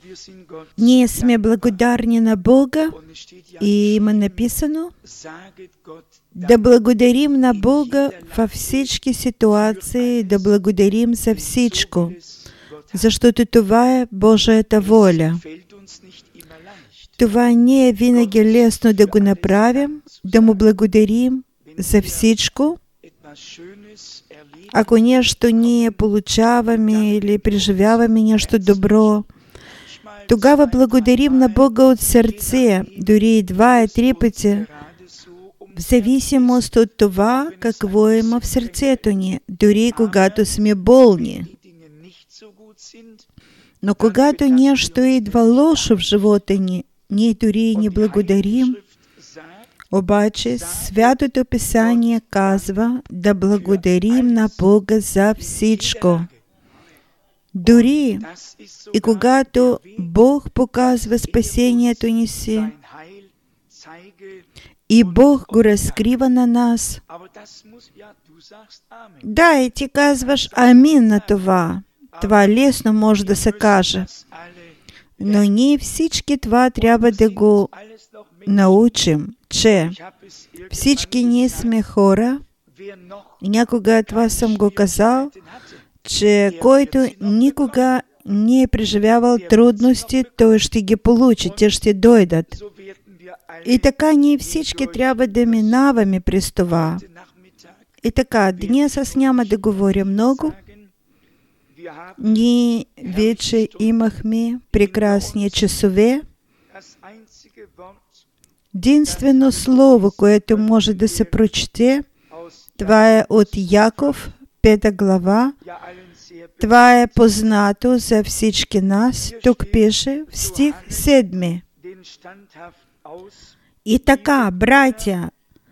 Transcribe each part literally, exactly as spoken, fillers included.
Ние сме благодарни на Бога и има написано да благодарим на Бога във всички ситуации, да благодарим за всичко, защото това е Божията воля. Това не е винаги лесно да го направим, да му благодарим за всичко. Ако нещо ние получаваме или преживяваме нещо добро, тогава благодарим на Бога от сърце, дори и два и три пъти, в зависимост от това, какво има в сърцето ни, дори когато сме болни. Но когато нещо идва лошо в живота ни, ние дори и не благодарим. Обаче Святото Писание казва да благодарим на Бога за всичко. Дори и когато Бог показва спасението ни си, и Бог го разкрива на нас. Да, и ти казваш амин на това. Това лесно може да се каже. Но ние всички това трябва да го научим, че всички ние сме хора. И някога това съм го казал, че който никога не е преживявал трудности, той ще ги получи, те ще дойдат. И така ние всички трябва да минаваме през това. И така, днес аз няма да говоря много. Ние вече имахме прекрасни часове. Единствено слово, което може да се прочете, това е от Яков, пета глава. Това е познато за всички нас. Тук пише в стих седми. И така, братя,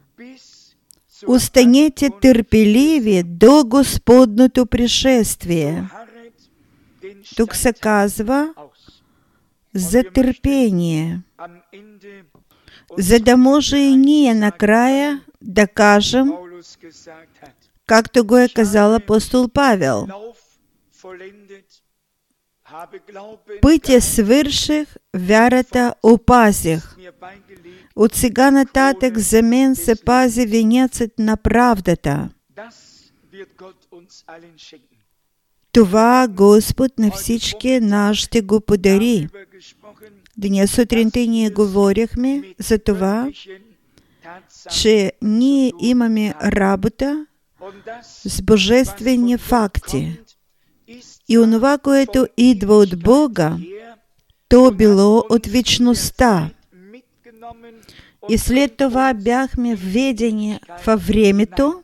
останете търпеливи до Господното пришествие. Тук се казва за търпение, за да може и ние накрая да кажем, както го е казал апостол Павел. Пътя свърших, вярата опазих. От сега нататък за мен се пази венецът на правдата. Това Господ на всички нас ще го подари. Днес сутринта ние говорихме за това, че ние имаме работа с божествени факти. И онова, което идва от Бога, то било от вечността. И след това бяхме введени във времето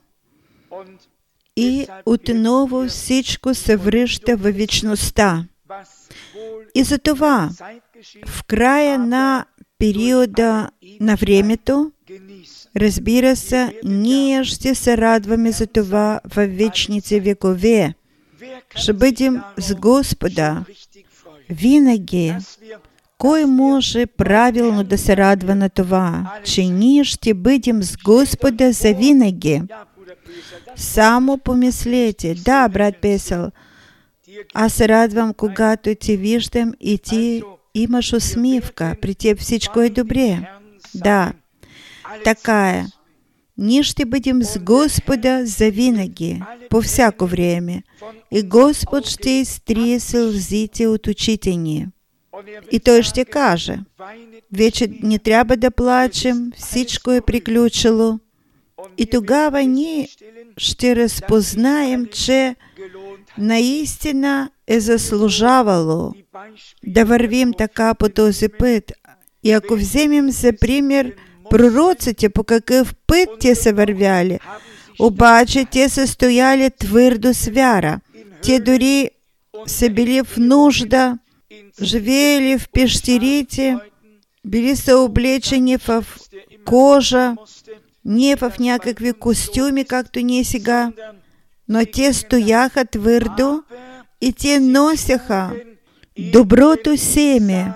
и отново всичко се връща във вечността. И затова в края на периода на времето, разбира се, ние ще се радваме за това във вечните векове. Ще бъдем с Господа винаги. Кой може правилно да се радва на това, че ние ще бъдем с Господа за винаги? Само помислете. Да, брат Песъл, аз се радвам, когато те виждам и ти имаш усмивка. При теб всичко е добре. Да, така е. Ние ще бъдем с Господа за винаги, по всяко време. И Господ ще изтрие сълзите от очите ни. И Той ще каже, вече не трябва да плачем, всичко е приключило. И тогава ние ще разпознаем, че наистина е заслужавало да вървим така по този път. И ако вземем за пример пророците, по какъв път те са вървяли, обаче те са стояли твърдо с вяра. Те дори са били в нужда, живеели в пещерите, били са облечени в кожа, не в някакви костюми, както ние сега, но те стояха твърдо и те носеха доброто семе.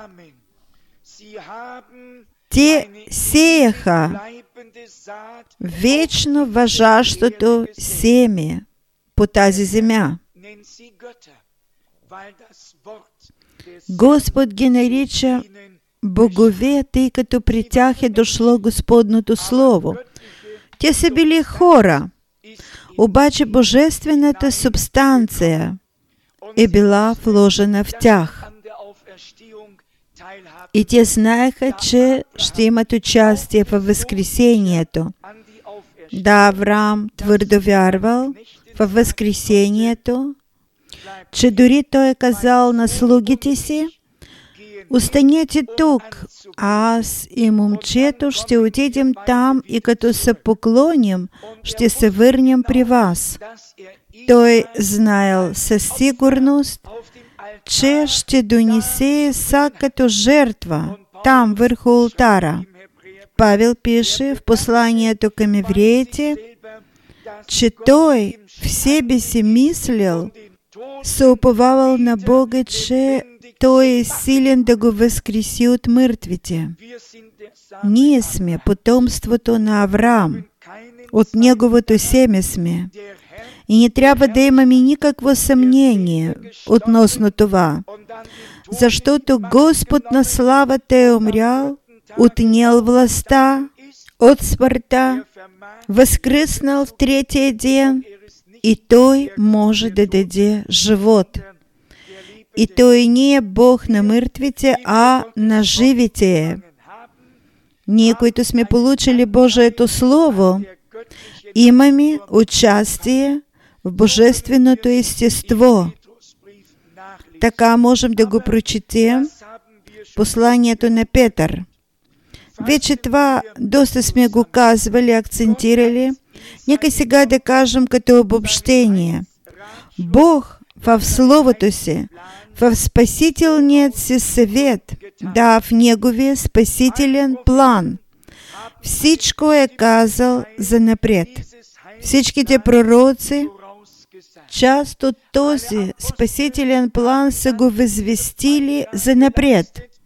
Те сеяха вечно важащото семе по тази земя. Господ ги нарича богове, тъй като при тях е дошло Господното Слово. Те са били хора, обаче божествената субстанция е била вложена в тях. И те знаеха, че ще имат участие във възкресението. Да, Авраам твърдо вярвал във възкресението, че дори той е казал на слугите си: останете тук, аз и момчето ще отидем там и като се поклоним, ще се върнем при вас. Той знаел със сигурност, че ще донесе Исак като жертва там върху олтара. Павел пише в посланието към евреите, че той в себе си мислил, се уповавал на Бога, че Той е силен да го възкреси от мъртвите. Ние сме потомството на Авраам. От неговото семе сме. И не трябва да имаме никакво съмнение относно това, защото Господ на славата е умрял, отнял властта от смъртта, възкръснал в третия ден, и Той може да даде живот. И Той не е Бог на мъртвите, а на живите. Ние, които сме получили Божието Слово, имаме участие в Божественото естество. Така можем да го прочетем в посланието на Петър. Вече това доста сме го казвали, акцентирали. Нека сега да кажем като обобщение. Бог в Словото си, в спасителният си съвет, да, в Неговия спасителен план, всичко е казал за напред. Всичките пророци, част от този спасителен план, са го възвестили за напред.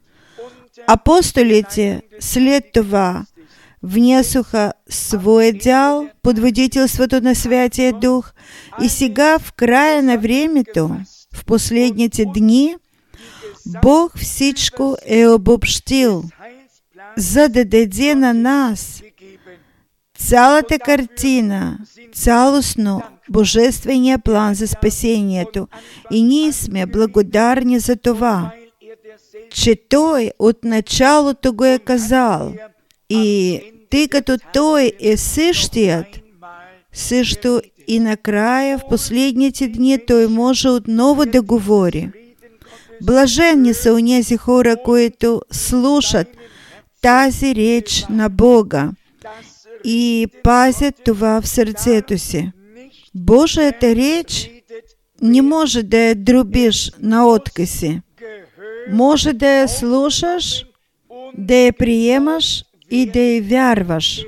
Апостолите след това внесоха своя дял под водителството на Святия Дух и сега в края на времето, в последните дни, Бог всичко е обобщил, за да даде на нас цялата картина, цялостно Божествения план за спасението. И ние сме благодарни за това, че Той от началото го е казал. И тъй като Той е същият, също и накрая в последните дни Той може отново да говори. Блаженни са онези хора, които слушат тази реч на Бога и пазят това в сърцето си. Божията реч не може да я дробиш на откъси. Може да я слушаш, да я приемаш и да я вярваш.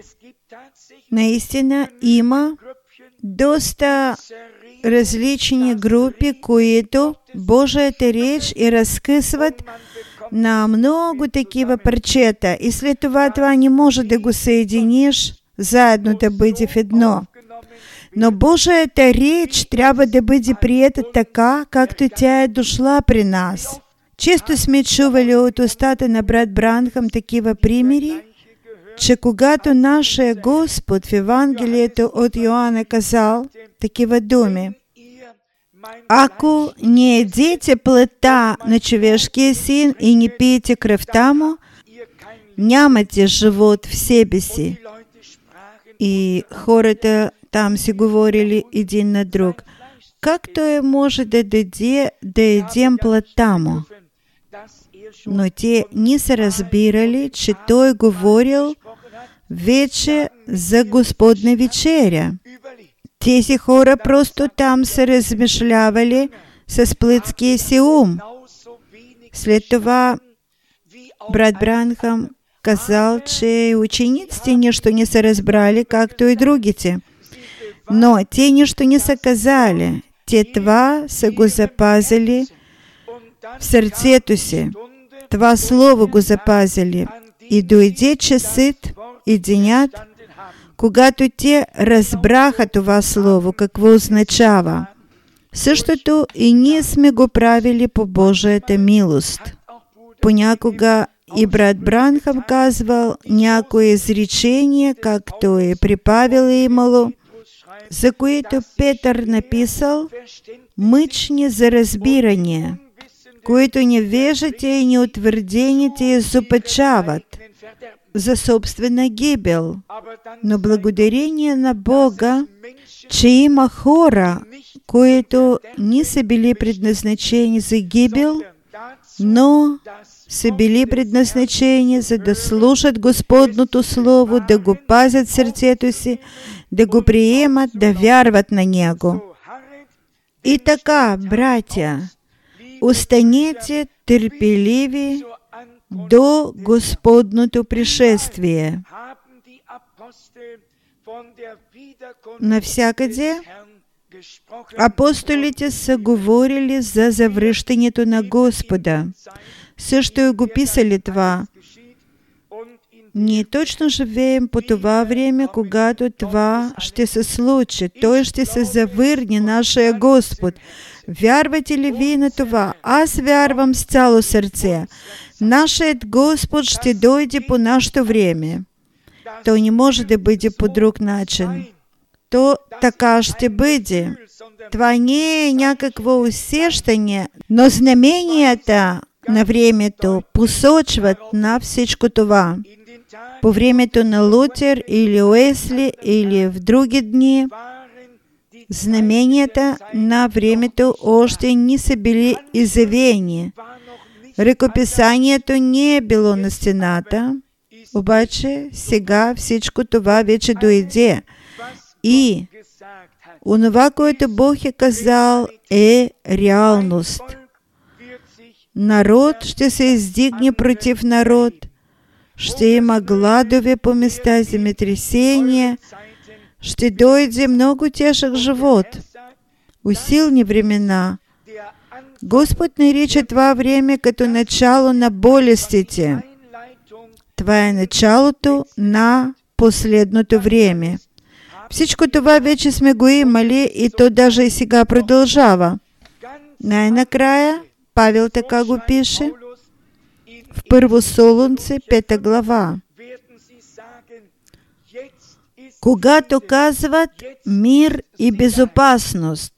Наистина има доста различни групи, които Божията реч и разкъсват на много такива парчета. И след това това не може да го съединиш заедно да бъде в едно. Но Божията реч трябва да бъде приета така, както тя е дошла при нас. Често сме чували от устата на брат Бранхам такива примери, че когато нашия Господ в Евангелието от Йоанна казал такива думи: ако не едете плътта на човешкия син и не пиете кръвта му, нямате живот в себе си. И хората там си говорили един на друг: как той може да даде да едем плътта му? Но те не са разбирали, че той говорил вече за Господна вечеря. Тези хора просто там са размишлявали с плътския си ум. След това брат Бранхам казал, че учениците нищо не са разбрали, както и другите. Но те нищо не са казали. Те това са го запазили в сърцето си. Това слово го запазили. И дойде часът и денят, когато те разбраха това слово, какво означава. Същото и ние сме го правили по Божията милост. Понякога и брат Бранхам казвал някои изречения, както и при Павел е имало, за които Петър написал мъчни за разбирание, които невежите и неутвърдените изопачават за собствена гибел. Но благодарение на Бога, че има хора, които не са били предназначени за гибел, но са били предназначени за да слушат Господното Слово, да го пазят в сърцето си, да го приемат, да вярват на Него. И така, братя, останете търпеливи до Господното пришествие. Навсякъде апостолите са говорили за завръщането на Господа. Също и го писали това. Ние точно живеем по това време, когато това ще се случи. Той ще се завърне, нашия Господ. Вярвате ли вие на това? Аз вярвам с цяло сърце. Нашият Господ ще дойде по нашето време. Той не може да бъде по друг начин. То така ще бъде. Това не е някакво усещане, но знаменията на времето посочват на всичко това. По времето на Лутер или Уесли или в други дни, знаменията на времето още не са били изявени. Ръкописанието не е било на стената, обаче сега всичко това вече дойде. И онова, което Бог е казал, е реалност. Народ ще се издигне против народ, ще има гладове по места, земетресения, ще дойде много тежък живот, усилни времена. Господ нарича това време като начало на болестите. Това е началото на последното време. Всичко това вече сме го имали и то даже и сега продължава. Най-накрая Павел така го пише в Първо Солунце, пета глава. Когато казват мир и безопасност,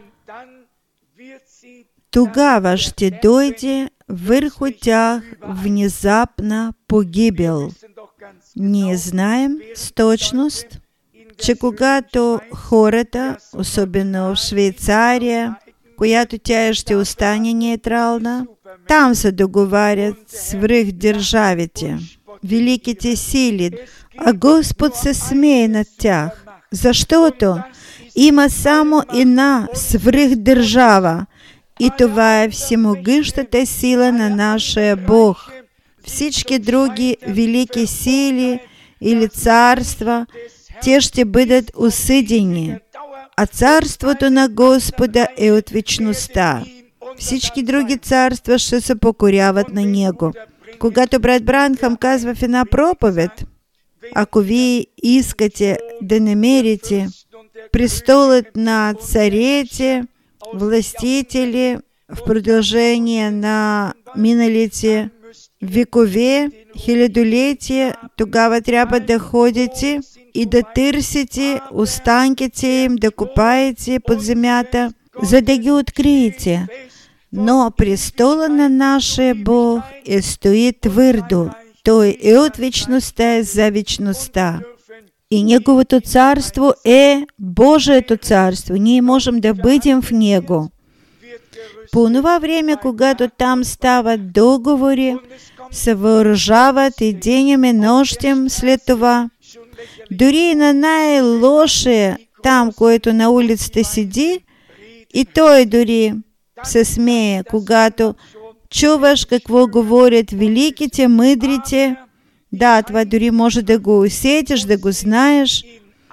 тогава ще дойде върху тях внезапна погибел. Ние знаем с точност, че когато хората, особено в Швейцария, която тя ще остане нейтрална, там се договарят свръхдържавите, великите сили, а Господ се смее над тях, защото има само една свръхдържава и това е всемогъщата сила на нашия Бог. Всички други велики сили или царства, те ще бъдат осъдени, а царството на Господа е от вечността. Всички други царства ще се покоряват на Него. Когато брат Бранхам казва в една проповед, ако вие искате да намерите престолът на царете, властители в продължение на миналите векове, хилядолетия, тогава трябва да ходите и да търсите останките им, да копаете под земята, за да ги откриете. Но престола на нашия Бог е стои твърдо. Той е от вечността за вечността. И Неговото царство е Божието царство. Ние можем да бъдем в Него. По това време, когато там стават договори, се въоръжават и денем и нощем след това. Дори и на най-лошия там, който на улицата седи, и той дори се смее, когато чуваш какво говорят великите, мъдрите. Да, това дори може да го усетиш, да го знаеш.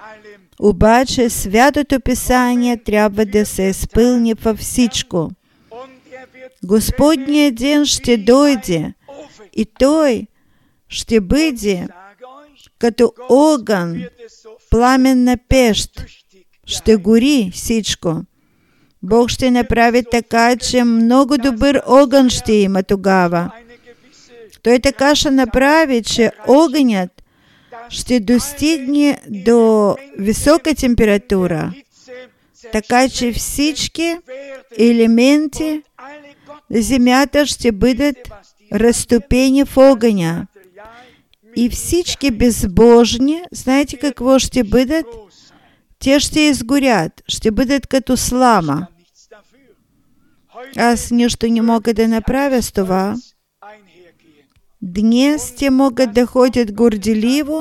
Обаче Святото Писание трябва да се изпълни във всичко. Господният ден ще дойде и Той ще бъде като огън, пламенна пещ. Ще гори всичко. Бог ще направи така, че много добър огън ще има тогава. Той така ще направи, че огънят ще достигне до висока температура, така че всички елементи на земята ще бъдат разтопени в огъня. И всички безбожни, знаете какво ще бъдат? Те ще изгорят, ще бъдат като слама. Аз нищо не мога да направя с това. Днес те могат да ходят горделиво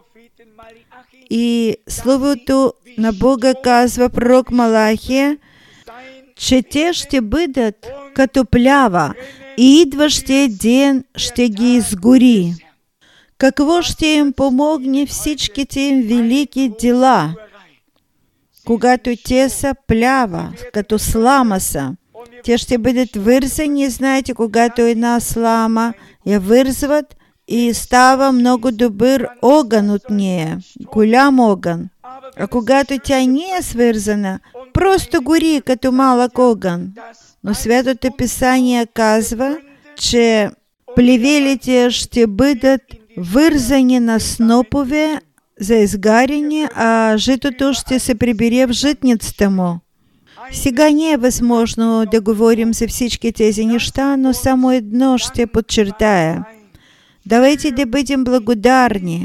и Словото на Бога казва пророк Малахия, че те ще бъдат като плява и идващия ден ще ги изгори. Какво ще им помогне всичките им велики дела, когато те са плява, като слама са? Те ще бъдат вързани, знаете, когато една слама я вързват и става много добър огън от нея, голям огън. А когато тя не е свързана, просто гори като малък огън. Но Святото Писание казва, че плевелите ще бъдат вързани на снопове за изгаряне, а житото ще се прибере в житницата му. Сега не е възможно да говорим за всички тези неща, но само едно ще подчертая. Давайте да бъдем благодарни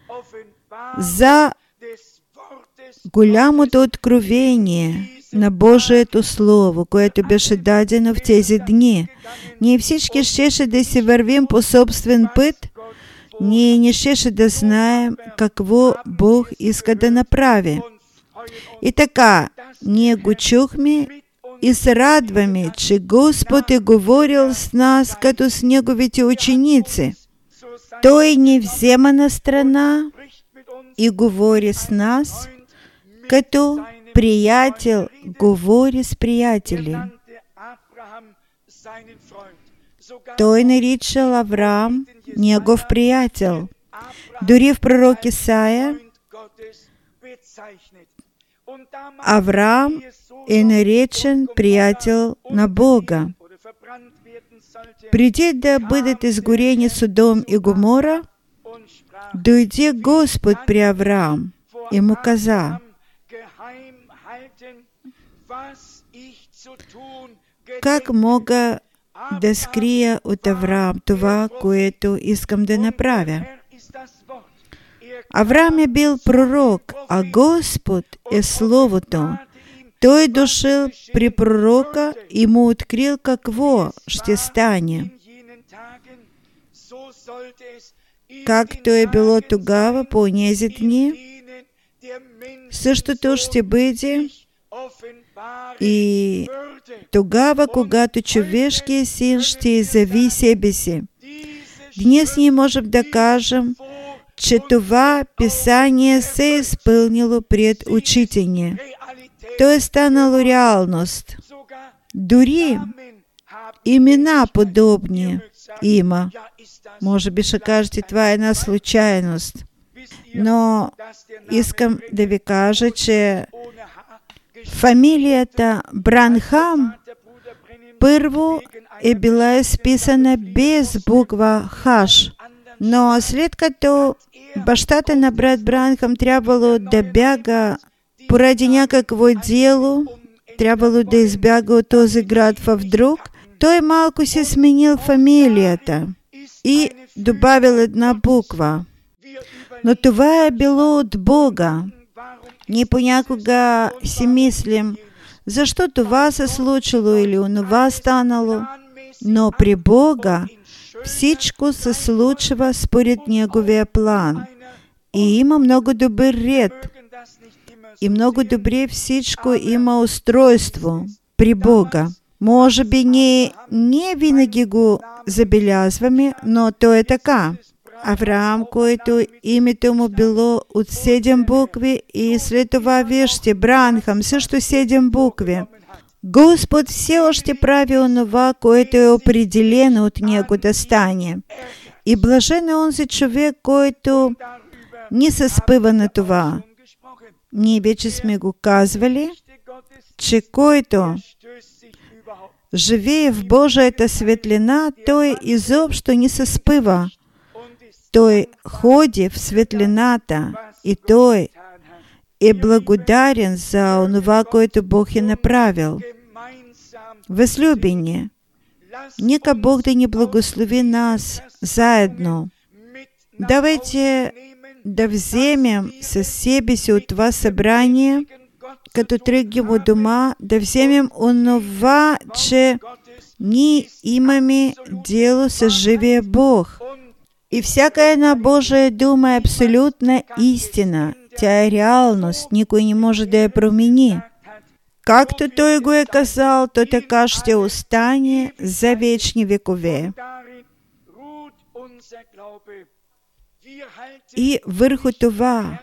за голямото откровение на Божието Слово, което беше дадено в тези дни. Ние всички щеше да си вървим по собствен път, ние не щеше да знаем какво Бог иска да направи. И така, ние го чухме и се радваме, че Господ е говорил с нас като с Неговите ученици. Той ни взема на страна и говори с нас, като приятел говори с приятели. Той наричал Авраам негов приятел. Дори в пророк Исаия Авраам е наречен приятел на Бога. Преди да бъдат изгорени Содом и Гомора, дойде Господ при Авраам и му каза: как мога да скрия от Авраам това, което искам да направя? Авраам е бил пророк, а Господ е Словото. Той дошъл при пророка и му открил какво ще стане. Както е било тогава по онези дни, същото ще бъде и тогава, когато човешкият син ще изяви себе си. Днес ние можем да кажем, че това Писание се е изпълнило пред очите ни. То е станало реалност. Дори имена подобни има. Може би ще кажете, това е една случайност. Но искам да ви кажа, че фамилията Бранхам първо е била изписана без буква Хаш. Но след като бащата на брат Бранхам трябвало да бяга поради някакво дело, трябвало да избяга от този град в друг, той малко си сменил фамилията и добавил една буква. Но това е било от Бога. Ние понякога си мислим, защо това се случило или онова станало, но при Бога всичко се случва според Неговия план. И има много добър ред. И много добре всичко има устройство при Бога. Може би ние не винаги го забелязваме, но то е така. Авраам, който името му било от седем букви, и след това вижте, Бранхам, също седем букви. Господ все още прави онова, което е определено от Него да стане. И блажен е онзи човек, който не се спъва на това. Ние вече сме го казвали, че който живее в Божията светлина, той изобщо не се спива. Той ходи в светлината и той е благодарен за онова, което Бог е направил. Възлюбени, нека Бог да ни благослови нас заедно. Давайте да вземем със себе си от това събрание, като тръгнем от дома, да вземем онова, че ние имаме дело с живия Бог. И всяка една Божия дума е абсолютна истина. Тя е реалност, никой не може да я промени. Както Той го е казал, то така ще остане за вечни векове. И върху това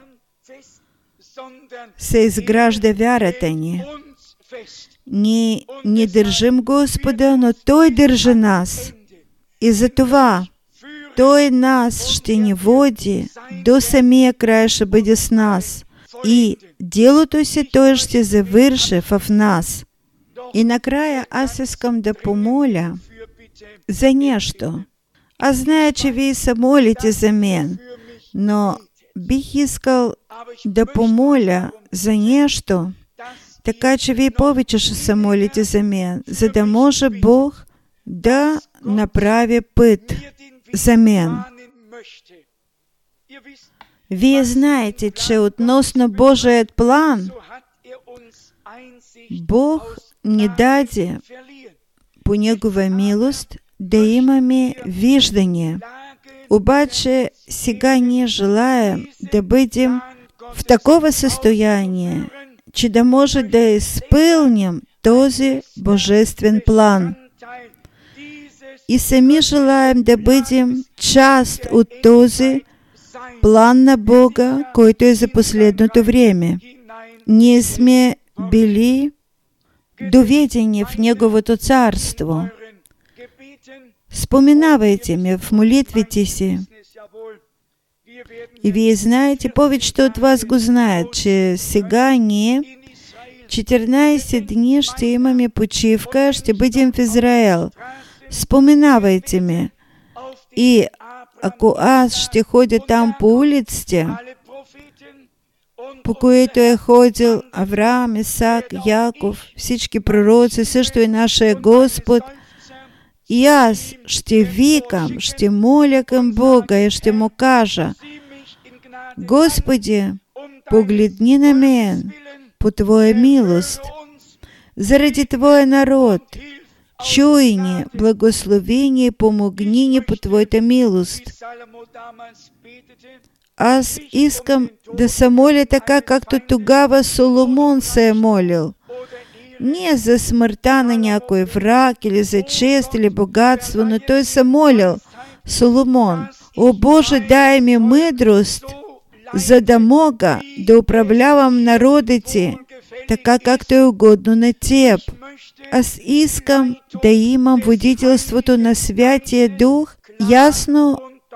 се изгражда вярата ни. Ние не държим Господа, но Той държи нас. И за това Той нас ще ни води до самия края, ще бъде с нас. И делото си Той ще завърши в нас. И накрая аз искам да помоля за нещо. Аз зная, че вие се молите за мен, но бих искал да помоля за нещо, така че вие повече ще се молите за мен, за да може Бог да направи път за мен. Вие знаете, че относно Божият план, Бог ни даде по Негова милост да имаме виждане. Обаче сега ние желаем да бъдем в такова състояние, че да може да изпълним този божествен план. И сами желаем да бъдем част от този план на Бога, който е за последното време. Ние сме били доведени в Неговото царство. Споменавайте ме в молитвите си. И вие знаете, повечето от вас го знаят, че сега ние четиринайсет дни ще имаме почивка, ще бъдем в Израел. Споменавайте ме. И ако аз ще ходя там по улиците, по които е ходил Авраам, Исак, Яков, всички пророци, също и нашия Господ, и аз ще викам, ще моля към Бога и ще му кажа: Господи, погледни на мен по Твоя милост, заради Твоя народ, чуй ни, благослови ни и помогни ни по Твоята милост. Аз искам да се моля така, както тогава Соломон се е молил. Не за смъртта на някой враг, или за чест, или богатство, но той се молил, Соломон: О Боже, дай ми мъдрост, за да мога да управлявам народите, така както е угодно на Теб. Аз искам да имам водителството на Святия Дух ясно,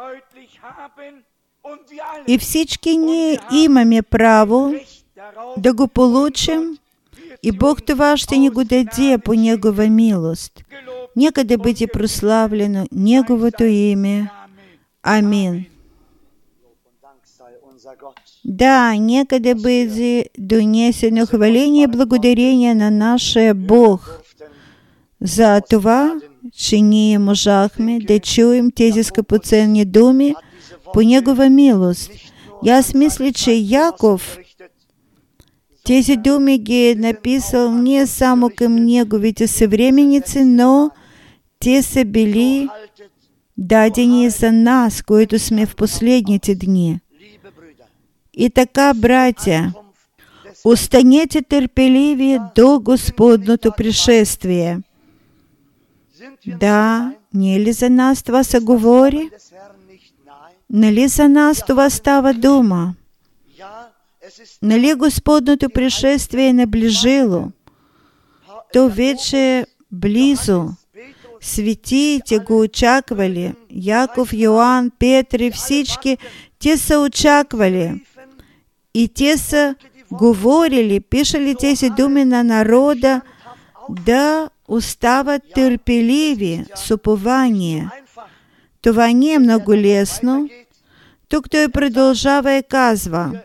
и всички ние имаме право да го получим, и Бог това ще ни го даде по Негова милост. Нека да бъде прославлено Неговото име. Амин. Да, нека да бъде донесено хваление и благодарение на нашия Бог за това, че ние можахме да чуем тези скъпоценни думи по Негова милост. И аз мисля, че Яков тези думи ги е написал не само към неговите съвременници, но те са били дадени за нас, които сме в последните дни. И така, братя, останете търпеливи до Господното пришествие. Да, не ли за нас това се говори? Нали за нас това става дума? Нали Господното пришествие е наближило? То вече е близо. Светиите го очаквали. Яков, Йоан, Петър и всички, те са очаквали. И те са говорили, пишали тези думи на народа, да остават търпеливи с упование. Това не е много лесно. Тук той продължава и казва: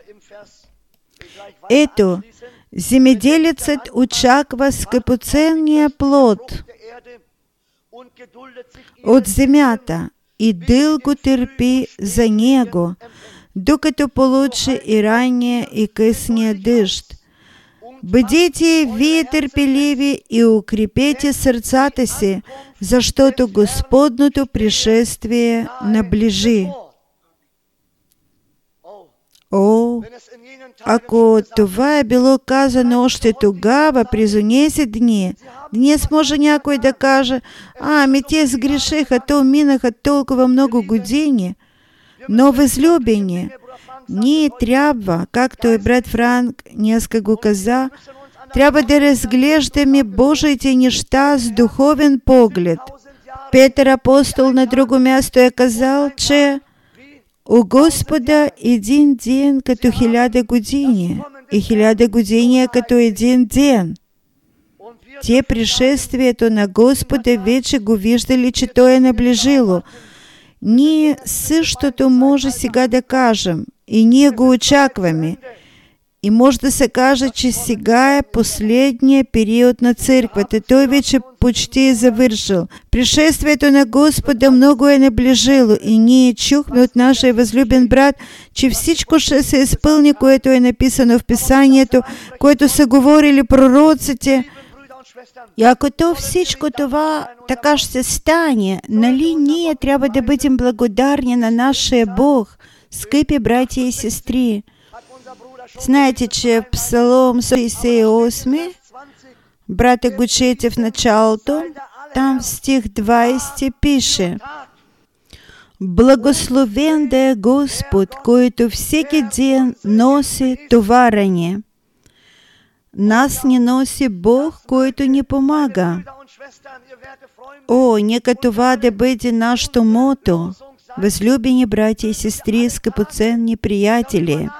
ето, земеделецът очаква скъпоценния плод от земята и дълго търпи за него, докато получи и ранния и късния дъжд. Бъдете вие търпеливи и укрепете сърцата си, защото Господното пришествие наближи. О, ако това е било казано още тогава, през онези дни, днес може някой да каже: а, ами те сгрешиха, то минаха толкова много години. Но, възлюбени, ние трябва, както и брат Франк днеска го каза, трябва да разглеждаме Божиите неща с духовен поглед. Петър апостол на друго място е казал, че у Господа един ден като хиляда години, и хиляда години е като един ден. Те пришествието на Господа вече го виждали, че то е наближило. Ние същото може сега да кажем, и ние го очакваме. И може да се каже, че сега е последният период на църквата. Той вече почти е завършил. Пришествието на Господа много е наближило и ние чухме от нашия възлюбен брат, че всичко ще се изпълни, което е написано в Писанието, което са говорили пророците. И ако то всичко това така ще стане, нали ние трябва да бъдем благодарни на нашия Бог, скъпи братя и сестри. Знаете, че в Псалом шейсет и осем, брата го чете в началото, там в стих двайсети пише: благословен да е Господ, който всеки ден носи товарение. Нас не носи Бог, който ни помага. О, нека това да бъде нашето мото, възлюбени братя и сестри, скъпоценни приятели.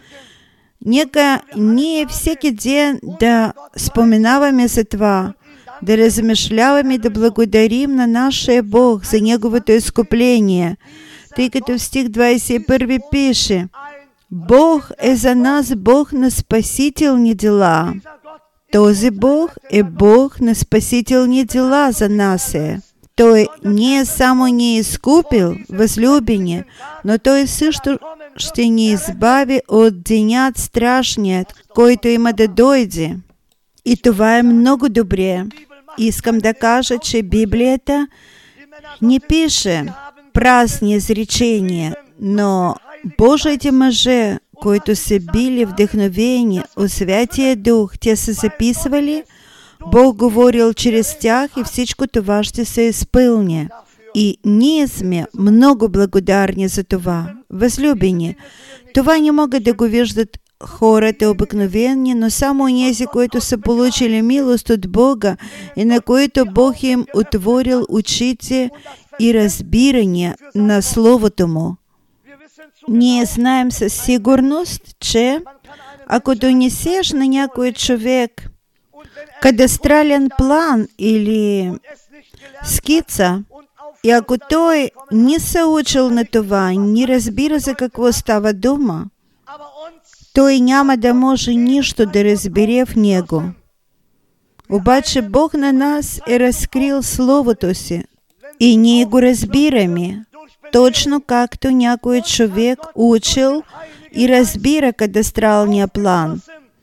Нека ние всеки ден да споменаваме за това, да размишляваме, да благодарим на нашия Бог за Неговото изкупление, тъй като в стих двайсет и първи пише: Бог е за нас Бог на спасителни дела. Този Бог е Бог на спасителни дела за нас е. Той не само ни е изкупил, възлюбени, но Той също ще ни избави от денят страшният, който има да дойде. И това е много добре. Искам да кажа, че Библията не пише празни изречения, но Божиите мъже, които са били вдъхновени от Святия Дух, те са записвали, Бог говорил чрез тях и всичко това ще се изпълни. И ние сме много благодарни за това, възлюбени. Това не могат да го виждат хората обикновени, но само онези, които са получили милост от Бога и на които Бог им отворил очите и разбирания на Словото Му. Ние знаем със сигурност, че ако донесеш на някой човек кадастрален план или скица, и ако той не се учил на това, не разбира за какво става дума, той няма да може нищо да разбере в него. Обаче Бог на нас е разкрил Словото си и ние го разбираме, точно както някой човек учил и разбира кадастралния план.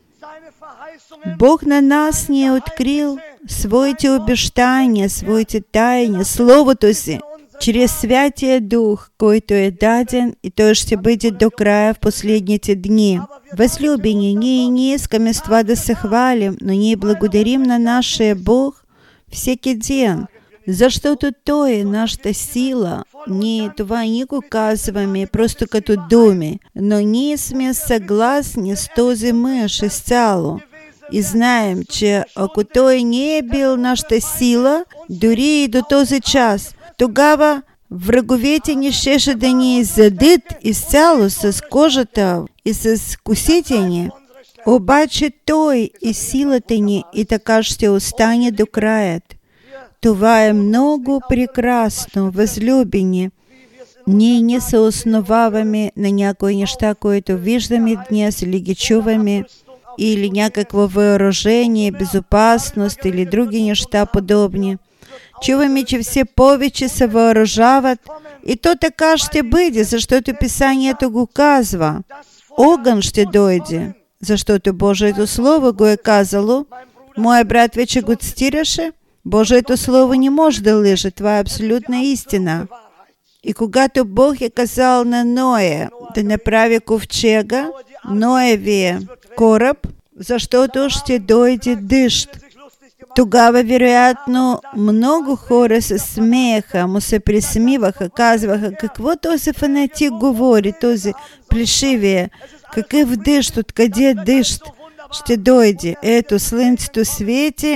Бог на нас ни е открил своите обещания, своите тайни, Словото си, чрез Святия Дух, който е даден и Той ще бъде до края в последните дни. Възлюбени, ние не искаме с това да се хвалим, но ние благодарим на нашия Бог всеки ден, защото Той е нашата сила. Ние това не го казваме просто като думи, но ние сме съгласни с този мъж изцяло. И знаем, че ако Той не е бил нашата сила, дори и до този час, тогава враговете ни щеше да ни задят изцяло с кожата и с косите ни. Обаче той и силата ни и така ще остане до краят. Това е много прекрасно, възлюбени. Ние не се основаваме на някои неща, които виждаме днес или ги чуваме, или някакво въоръжение, безопасност или други неща подобни. Чуваме, че все повече се въоръжават и то така ще бъде, защото Писанието го казва. Огън ще дойде, защото Божието Слово го е казало. Моя брат вече го цитираше. Божието Слово не може да лъже, това е абсолютна истина. И когато Бог е казал на Ноя да направи ковчега, Ноевия кораб, защото ще дойде дъжд. Тогава, вероятно, много хора се смееха, му се присмиваха, казваха, какво този фанатик говори, този плешивия, какъв дъжд, откъде дъжд ще дойде. Ето, слънцето свети,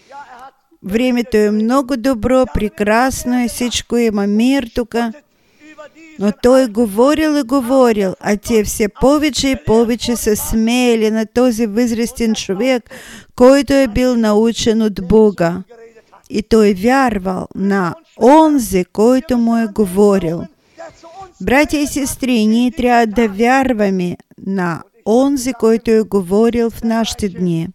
времето е много добро, прекрасно и всичко има мир тук. Но той говорил и говорил, а те все повече и повече се смеяли на този възрастен човек, който е бил научен от Бога. И той вярвал на онзи, който му е говорил. Братя и сестри, ние трябва да вярваме на онзи, който е говорил в нашите дни.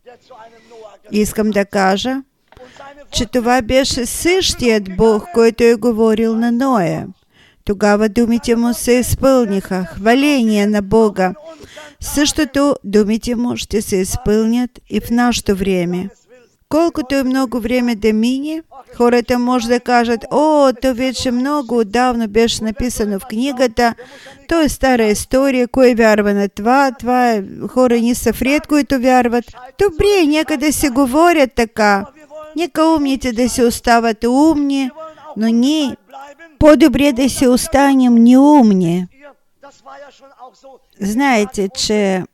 Искам да кажа, че това беше същият Бог, който е говорил на Ноя. Тогава думите му се изпълниха. Хваление на Бога. Същото думите му ще се изпълнят и в нашето време. Колкото е много време да мине, хората може да кажат, о, то вече много отдавна беше написано в книгата, то е стара история, кой вярва на това, това е, хора не са вред, които вярват. Добре, нека да се говорят така, нека умните да се остават умни, но ние по-добре да се останем неумни. Знаете, че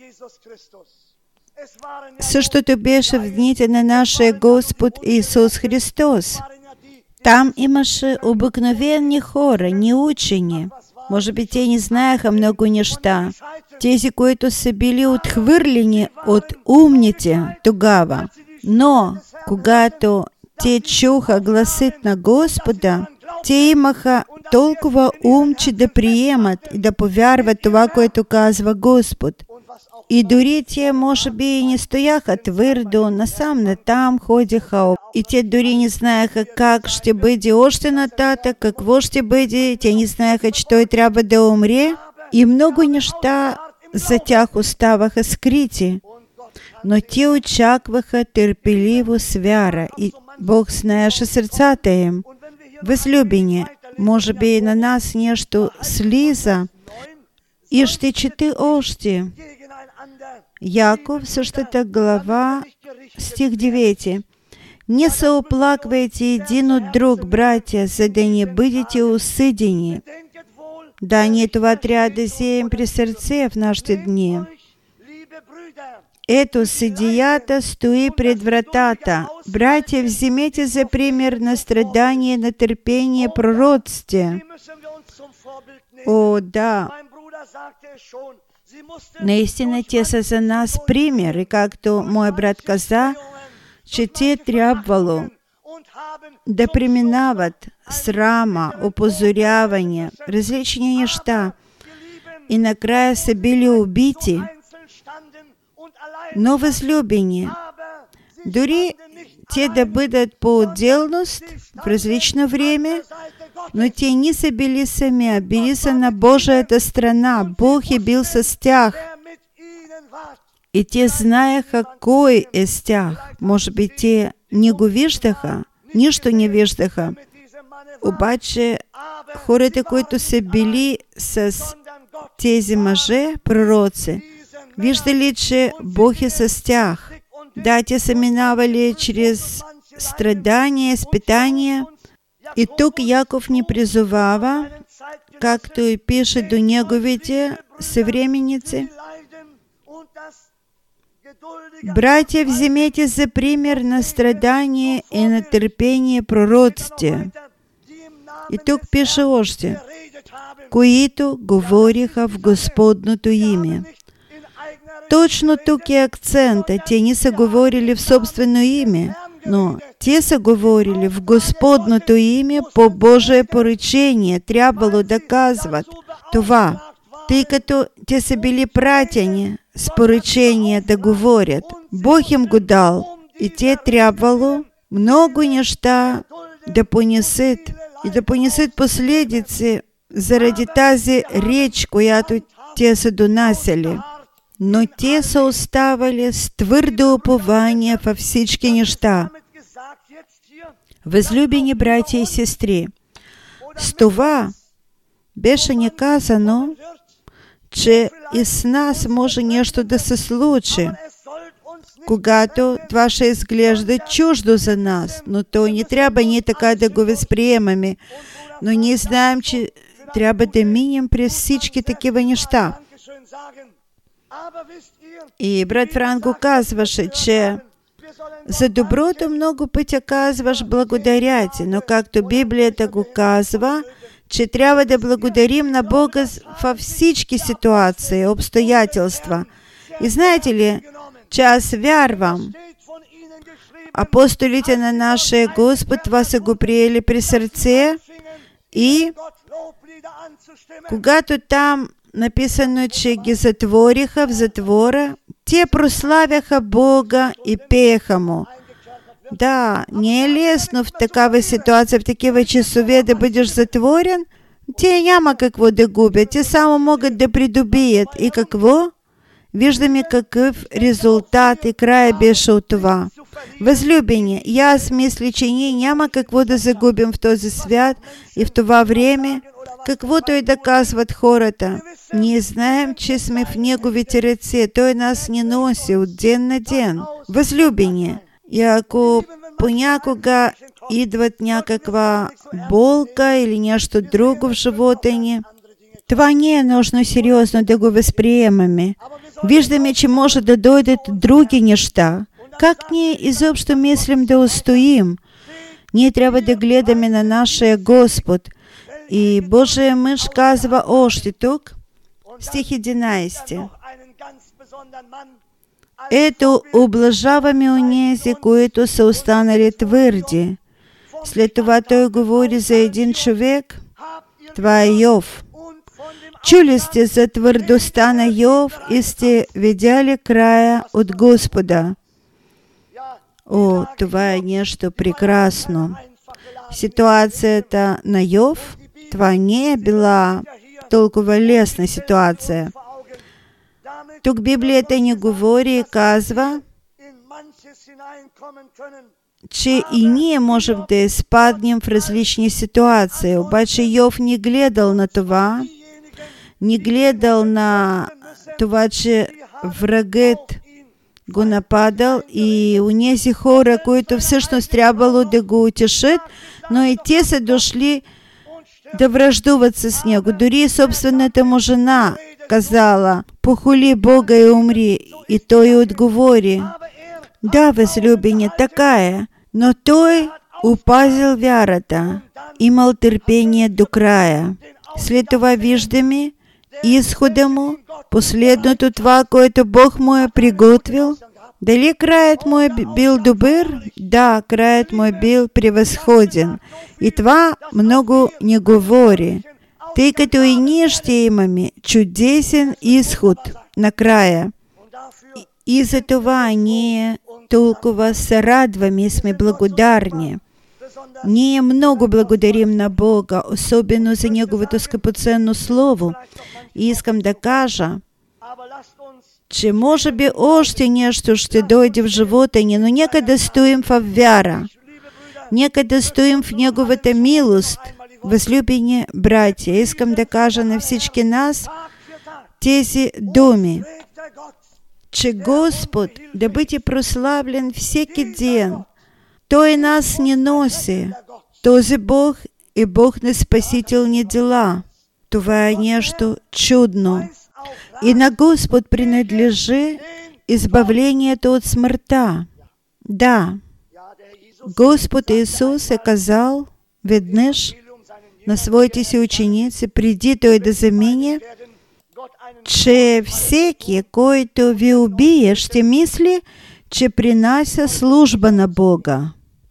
същото беше в дните на нашия Господ Исус Христос. Там имаше обикновени хора, неучени. Може би те не знаеха много неща. Тези, които са били отхвърлени от умните тогава. Но, когато те чуха гласът на Господа, те имаха толкова ум, че да приемат и да повярват това, което казва Господ. И дори те, може би, и не стояха твърдо, насам-натам ходиха. И те дори не знаеха как ще бъде още нататък, какво ще бъде. Те не знаеха, че той трябва да умре. И много неща за тях оставаха скрити. Но те очакваха търпеливо с вяра. И Бог знаеше сърцата им. Възлюбени, може би и на нас нещо слиза. И ще чете още. Яков, същата глава, стих девети. Не се оплаквайте един от друг, братя, за да не бъдете осъдени. Да, ние това трябва да вземем при сърце в нашите дни. Ето, съдията стои пред вратата. Братя, вземете за пример на страдание, на търпение пророците. О, да. Наистина, те са за нас пример. И както мой брат каза, че те трябвало да преминават срама, опозорявания, различни неща. И накрая са били убити. Но възлюбени, дори те да бъдат по отделност в различно време, но те не са били сами, а били са на Божията страна. Бог е бил с тях. И те знаеха кой е с тях. Може би те не го виждаха, нищо не виждаха. Обаче хората, които са били с тези мъже, пророци, виждали, че Бог е с тях. Да, те са минавали чрез страдания, изпитания. И тук Яков ни призовава, както и пише до неговите съвременници, братя, вземете за пример на страдание и на търпение пророците. И тук пише още, които говориха в Господното име. точно тук е акцента. Те не са говорили в собствено име, но те са говорили в Господното име по Божие поръчение. Трябвало да казват това, тъй като те са били пратени с поръчение да говорят. Бог им го дал и те трябвало много неща да понесат и да понесат последици заради тази реч, която те са донасяли. Но те са оставали с твърдо упование във всички неща. Възлюбени братя и сестри, с това беше ни казано, че и с нас може нещо да се случи, когато това ще изглежда чуждо за нас, но то не трябва ние така да го възприемаме, но ние знаем, че трябва да минем през всички такива неща. И брат Франко казваше, че за доброто много пъти казваш благодаря ти, но както Библията го казва, че трябва да благодарим на Бога във всички ситуации, обстоятелства. И знаете ли, че аз вярвам, апостолите на нашия Господ това са го приели при сърце и когато там написано, че ги затвориха в затвора, те прославяха Бога и пееха Му. Да, не е лесно в такава ситуация, в такива часове да бъдеш затворен. Те няма какво да губят, те само могат да придобият. И какво? Виждаме какъв резултат и края беше от това. Възлюбени, и аз мисля, че ние няма какво да загубим в този свят и в това време, каквото и да казват хората. Ние знаем, че сме в Неговите ръце. Той нас не носи от ден на ден. Възлюбени, и ако понякога идват някаква болка или нещо друго в живота ни, това не е нужно сериозно да го възприемаме. Виждаме, че може да дойдат други неща. Как ние изобщо мислим да устоим? Ние трябва да гледаме на нашия Господ. И Божия мъж казва още тук, стих единайсети. Ето, облажаваме онези, които са останали твърди. След това той говори за един човек, това е Йов. Чули сте за твърдостта на Йов и сте видяли края от Господа. О, това е нещо прекрасно. Ситуацията на Йов, това не е била толкова лесна ситуация. Тук Библията ни говори и казва, че и ние можем да изпаднем в различни ситуации. Обаче Йов не гледал на това, не гледал на това, че врагът го нападал и унези хора, които всъщност трябвало да го утешат, но и те са дошли да враждуват с него. Дори собствената му жена казала, похули Бога и умри. И той отговори, да, възлюбени, така е, но той опазил вярата, имал търпение до края. След това виждаме изхода му, последното това, което Бог му е приготвил. Дали краят му е бил добър? Да, краят му е бил превъзходен. И това много ни говори, тъй като и ние ще имаме чудесен изход накрая. И, и за това ние толкова се радваме и сме благодарни. Ние много благодарим на Бога, особено за Неговото скъпоценно Слово. И искам да кажа, че може би още нещо ще дойде в живота ни, но нека да стоим в вяра. Нека да стоим в Неговата милост. Възлюбени братя, искам да кажа на всички нас тези думи, че Господ да бъде прославлен всеки ден. Той нас не носи. Този Бог е Бог на спасителни дела. Това е нещо чудно. И на Господ принадлежи избавлението от смъртта. Да, Господ Исус е казал веднъж на своите си ученици, преди Той да замине, че всеки, който ви убие, ще мисли, че принася служба на Бога.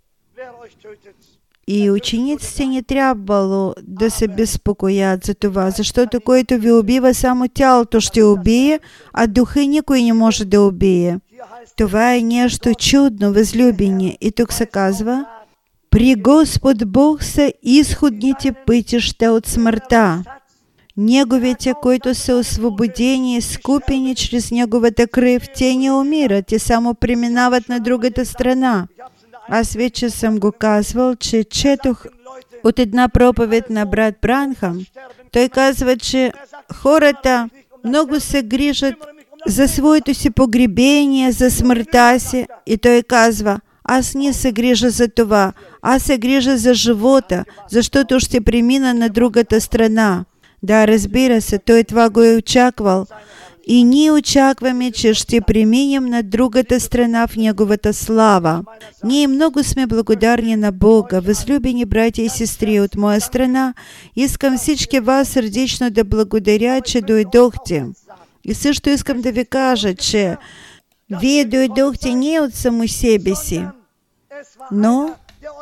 И учениците не трябвало да се безпокоят за това, защото който ви убива, само тялото ще убие, а духа никой не може да убие. Това е нещо чудно, възлюбени. И тук се казва, при Господ Бог са изходните пътища от смъртта. Неговите, които са освободени и скупени чрез Неговата кръв, те не умират, те само преминават на другата страна. Аз вече съм го казвал, че четох от една проповед на брат Бранхам. Той казва, че хората много се грижат за своето си погребение, за смъртта си. И той казва, аз не се грижа за това, аз се грижа за живота, защото ще премина на другата страна. Да, разбира се, той това го е очаквал. И ние очакваме, че ще преминем на другата страна в Неговата слава. Ние много сме благодарни на Бога. Възлюбени братя и сестри, от моя страна, искам всички вас сърдечно да благодаря, че дойдохте. И също искам да ви кажа, че вие дойдохте не от само себе си, но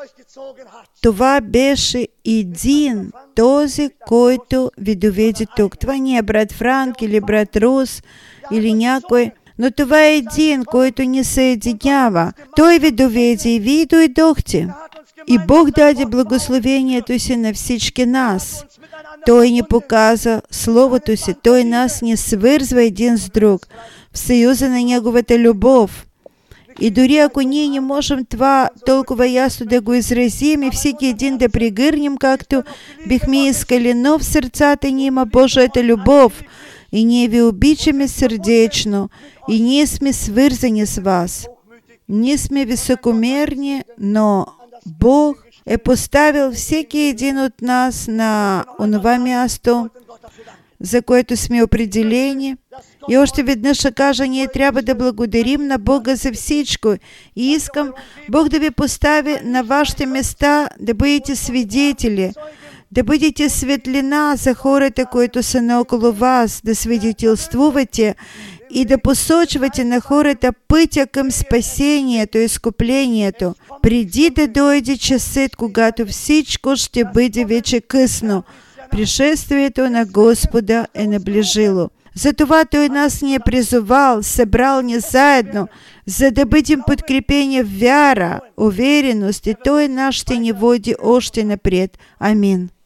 това беше един, този, който ви доведе тук. Това не е брат Франк или брат Рус или някой, но това е един, който ни съединява. Той ви доведе и вие дойдохте. И Бог даде благословението си на всички нас. Той ни показа Словото си. Той нас ни свързва един с друг в съюза на Неговата любов. И дори ако ние не можем това толкова ясно да го изразим и всеки един да пригърнем, както бихме искали, но в сърцата ни има Божията любов. И ние ви обичаме сърдечно. И ние сме свързани с вас. Ние сме високомерни, но Бог е поставил всеки един от нас на онова място, за което сме определени. И още веднъж ще кажа, ние трябва да благодарим на Бога за всичко. И искам Бог да ви постави на вашите места, да бъдете свидетели, да бъдете светлина за хората, които са наоколо вас, да свидетелствувате и да посочвате на хората пътя към спасението и изкуплението, преди да дойде часът, когато всичко ще бъде вече късно. Пришествието на Господа е наближило. Затова Той нас ни е призовал, събрал ни заедно, за да бъдем подкрепени в вяра, увереност, и Той нас ще ни води още напред. Амин.